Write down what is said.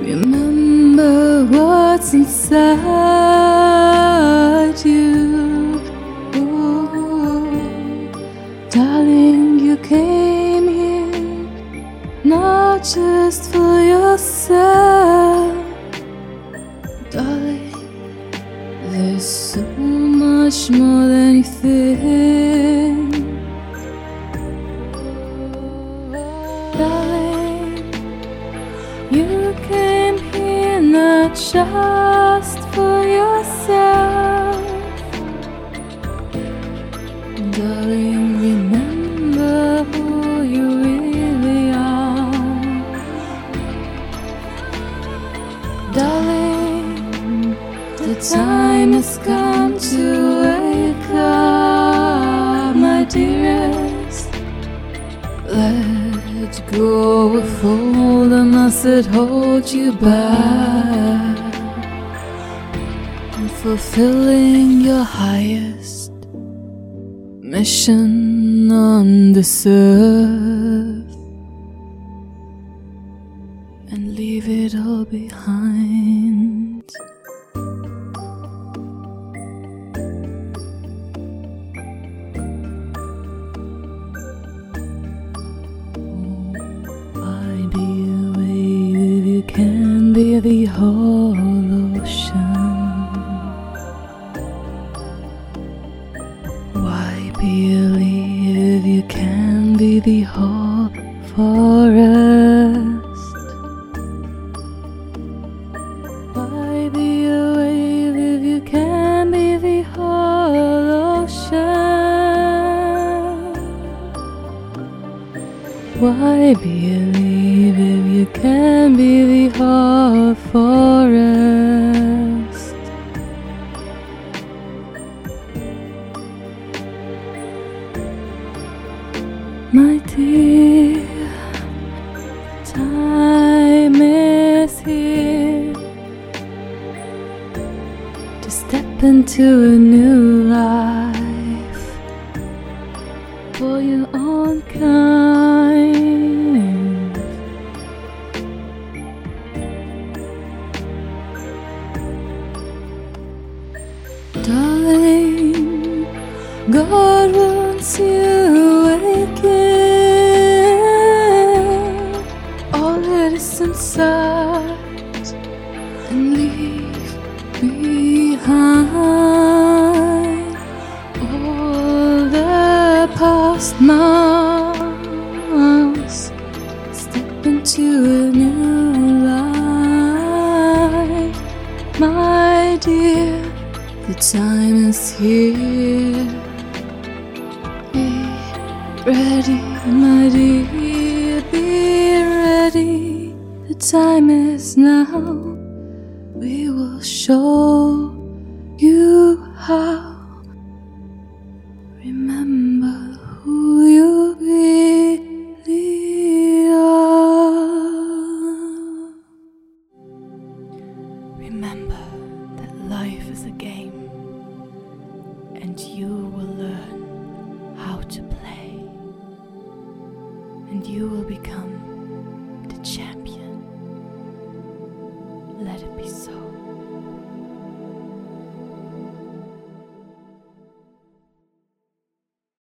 Remember what's inside you. Ooh, darling, you came here not just for yourself. Darling, there's so much more than you think. Darling, you came here not just for yourself. Darling, remember who you really are. Darling, the time has come to wake up, my dearest. Let go of all the must that hold you back, and fulfilling your highest mission on this earth, and leave it all behind. I'd be away if you can be the whole ocean. Why believe you can be the whole forest? Why be away if you can be the whole ocean? Why believe if you can be the whole forest? My dear, time is here to step into a new life for your own kind. Darling, God wants you awaken all that is inside and leave behind all the past months. Step into a new life, my dear. The time is here. Be ready, my dear, be ready. The time is now. We will show you how. Remember who you really are. Remember that life is a game, and you will learn how to play, and you will become the champion.